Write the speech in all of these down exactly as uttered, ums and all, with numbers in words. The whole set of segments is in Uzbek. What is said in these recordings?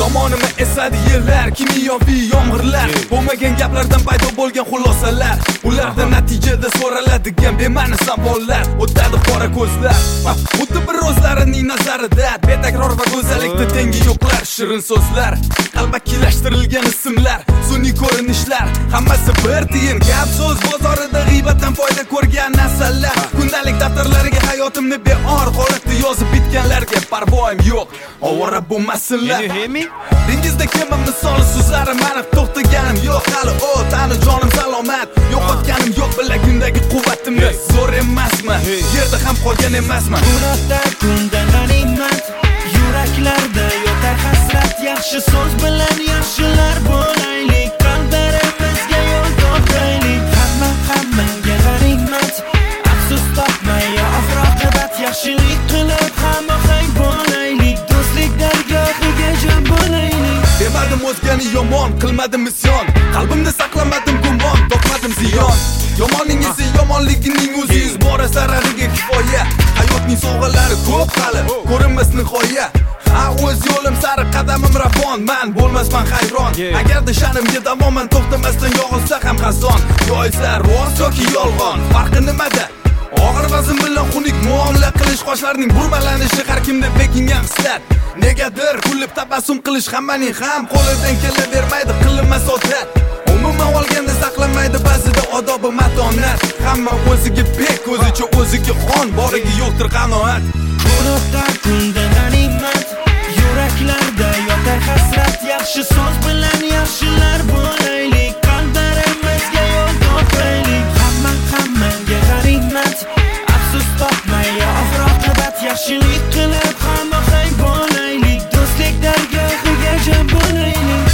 Zamonimi esadi yillar, kimyoviy yomg'irlar, bo'lmagan gaplardan paydo bo'lgan xulosalar. Ularda natijada so'raladigan bema'ni savollar, o'tadi qora ko'zlar. Xuddi bir o'zlarining nazarida betakror va go'zallikda tengi yo'qlar. Shirin so'zlar, qalbakilashtirilgan ismlar, sun'iy ko'rinishlar, hammasi bir tiyin gap so'z bozorida g'iybatdan foyda ko'rgan nasllar. Kundalik daftarlariga hayotimni beor holatda yozib bitganlarga parvoyim yo'q, ovora bo'lmasinlar. Dengizda kema misoli so'zlarim aniq, to'xtaganim yo'q hali o tani jonim salomat, yo'qotganim yo'q bilagimdagi quvvatimni. Zo'r emasman, yerda ham qolgan emasman. Gunohda kunda g'animat, yuraklarda yotar hasrat. Yaxshi so'z bilan yaxshilar bo'laylik, qalblarimizga yo'l topaylik. Hamma hammaga g'animat, afsus topmay oxir-oqibat yaxshilik qilib hamohang bo'laylik. Do'stlik dargohiga jam bo'laylik. Demadim o'zgani yomon, qilmadim isyon, qalbimda saqlamadim gumon, topmadim ziyon. Yomonning esi yomonligining o'zi yuz bora zarariga kifoya. Hayotning sovg'alari ko'p hali, ko'rinmas nihoya. Ha, o'z yo'lim sari qadamim ravon, men bo'lmasman hayron. Agarda sha'nimga davoman to'xtamasdan yog'ilsa ham xazon, yo'lsa rost yoki yolg'on, farqi nimada? Og'ir vazn bilan xunuk muomala qilish, qoshlarning burmalanishi har kimda bekingan hislat. Negadir kulib tabassum qilish hammaning ham qo'lidan kelavermaydi, qilinmas odat. Umuman olganda saqlamaydi ba'zida odobi matonat. Hamma o'ziga bek, o'zicha o'ziga xon, boriga yo'qdir qanoat. Gunohda kunda g'animat, yuraklarda yotar hasrat. Yaxshi so'z bilan yaxshilar bo'laylik, qalblarimizga yo'l topaylik. Hamma hammaga g'animat, afsus topmay oxir-oqibat yaxshilik qilib hamohang bo'laylik. Do'stlik dargohiga jam bo'laylik.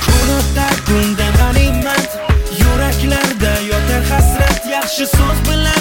Kunda g'animat, yuraklarda yotar hasrat. Yaxshi so'z bilan